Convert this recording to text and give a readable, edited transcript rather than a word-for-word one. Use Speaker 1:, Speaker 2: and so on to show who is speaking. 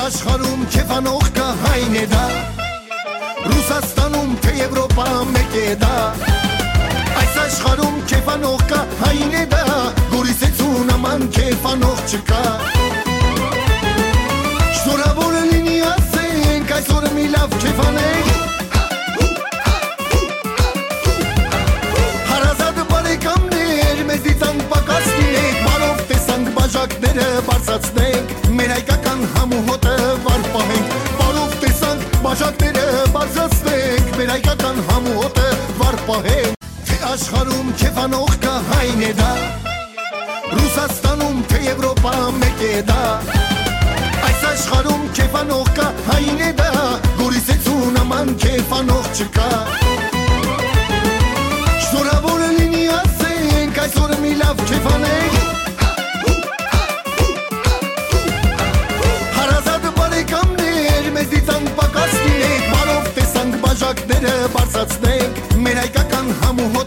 Speaker 1: Աշխարհում քեֆանող կա հայն է դա Ռուսաստանում թե Եվրոպա մեկ է դա Այս աշխարհում քեֆանող կա հայն է դա Գորիսեցու նման քեֆանող չկա Շնորհավոր լինի ասենք այսօր մի լավ քեֆանենք Հարազատ բարեկամներ մեզից անպակաս լինենք Բարով տեսանք բաժակները բարձրացնենք Մեր հայկական համու հոտը վար պահենք Բարով տեսանք բաժակները բարձրացնենք Մեր հայկական համու հոտը վար պահենք Թե աշխարհում քեֆանող կա հայն է դա Ռուսաստանում թե Եվրոպա մեկ է դա Այս աշխարհում քեֆանող կա հայն է դա Գորիսեցու նման քեֆանող չկա Շնորհավոր լինի ասենք այսօր մի լավ քեֆանենք Հարազատ բարեկամներ մեզից անպակաս լինենք Բարով տեսանք բաժակները բարձրացնենք Մեր հայկական համու